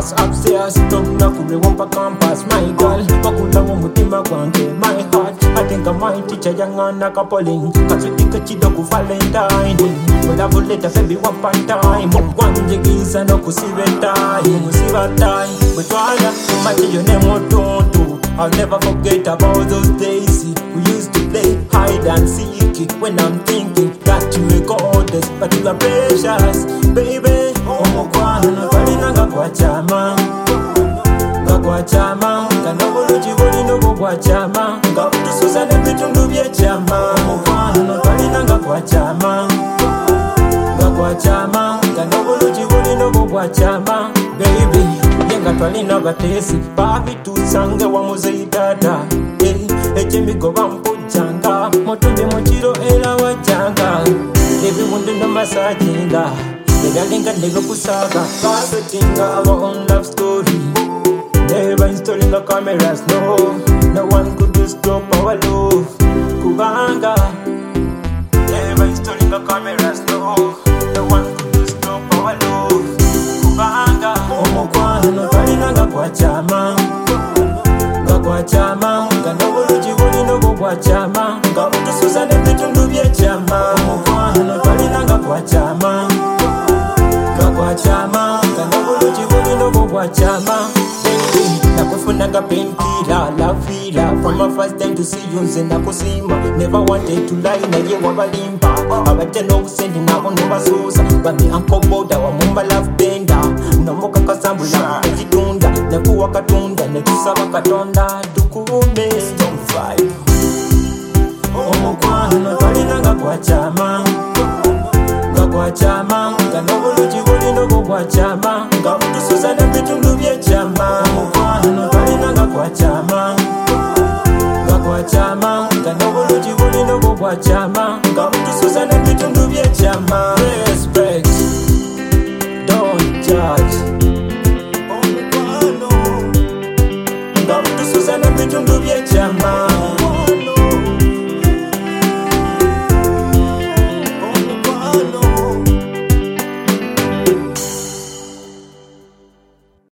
pass upstairs. Tonna kule wampa campus, my girl. Makula mumutima kwange, my heart. I think I might teach a young man a coupling. Cause we think a chido ku Valentine. Well, I will let a baby one part time. One jiggies and no kusiveta. Musivatai. But why, much your name or don't. I'll never forget about those days. We used to play hide and seek. When I'm thinking that you make all this, but you are precious, baby. Omukwana, kalinanga kwa chama. Kwa chama, kanobuluji bulino kwa chama. Ngabutusuza nebitundu bye chama. Omukwana, kalinanga kwa chama. Kwa chama, kanobuluji bulino kwa chama. Baby, yenga twalina batesi, papi tusange wa muzeitata. Echemigo bampujanga, motumbe mochiro era wachanga. Baby wundu no masajinga, egalinga nega kusaka. Passatinga our own love story. Never installing the cameras, no. No one could stop our love. Kubanga. Never installing the cameras, no. No one could stop our love. Kubanga. Omukwana, kalinanga kwa chama. Kwa chama, kanobuluji bulino kwa chama. Ngabutusuza nebitundu bye chama. Omukwana, kalinanga kwa chama. Kwa chama, kanobuluji bulino kwa chama. Nakufunanga painkiller, love healer. From my first time to see you, nakusima. Never wanted to lie, na ye wabalimba. Abate no kusendi nabo nobasusa. Bami ankoboda wa mumba love bender. Nomoka kasambula kujitunda. Nekuwa katunda, netusaba katonda. Tukume stone vibe. Omukwana, kalinanga kwa chama. Kwa chama, kanobuluji bulino kwa chama. Ngabutusuza nebitundu bye chama. Omukwana, kalinanga kwa chama. Kwa chama, kanobuluji bulino kwa chama.